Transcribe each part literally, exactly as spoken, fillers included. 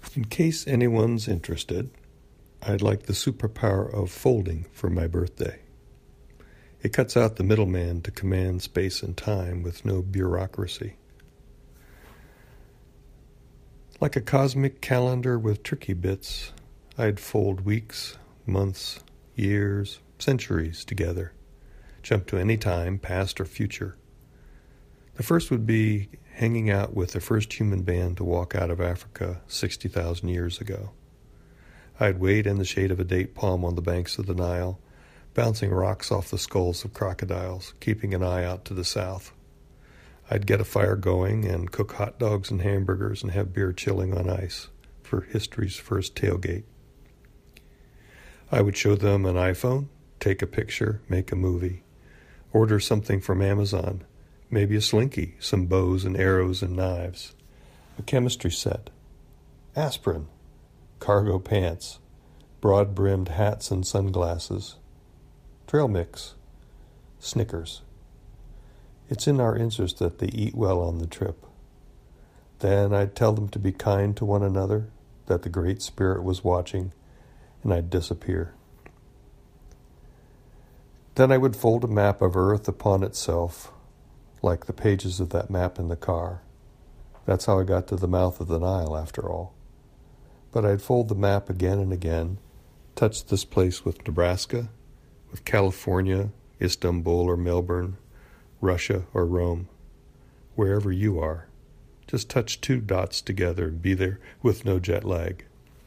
In case anyone's interested, I'd like the superpower of folding for my birthday. It cuts out the middleman to command space and time with no bureaucracy. Like a cosmic calendar with tricky bits, I'd fold weeks, months, years, centuries together, jump to any time, past or future. The first would be hanging out with the first human band to walk out of Africa sixty thousand years ago. I'd wait in the shade of a date palm on the banks of the Nile, bouncing rocks off the skulls of crocodiles, keeping an eye out to the south. I'd get a fire going and cook hot dogs and hamburgers and have beer chilling on ice for history's first tailgate. I would show them an iPhone, take a picture, make a movie, order something from Amazon, maybe a slinky, some bows and arrows and knives, a chemistry set, aspirin, cargo pants, broad-brimmed hats and sunglasses, trail mix, Snickers. It's in our interest that they eat well on the trip. Then I'd tell them to be kind to one another, that the Great Spirit was watching, and I'd disappear. Then I would fold a map of Earth upon itself, like the pages of that map in the car. That's how I got to the mouth of the Nile, after all. But I'd fold the map again and again, touch this place with Nebraska, with California, Istanbul or Melbourne, Russia or Rome, wherever you are. Just touch two dots together and be there with no jet lag.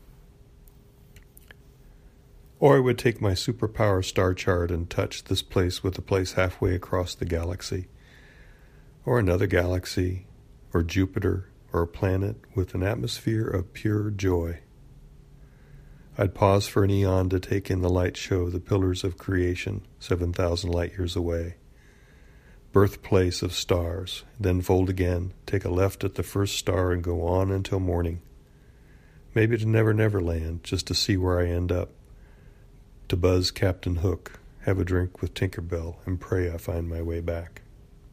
Or I would take my superpower star chart and touch this place with a place halfway across the galaxy, or another galaxy, or Jupiter, or a planet with an atmosphere of pure joy. I'd pause for an eon to take in the light show the pillars of creation seven thousand light years away. Birthplace of stars, then fold again, take a left at the first star and go on until morning. Maybe to Never Never Land, just to see where I end up. To buzz Captain Hook, have a drink with Tinkerbell, and pray I find my way back.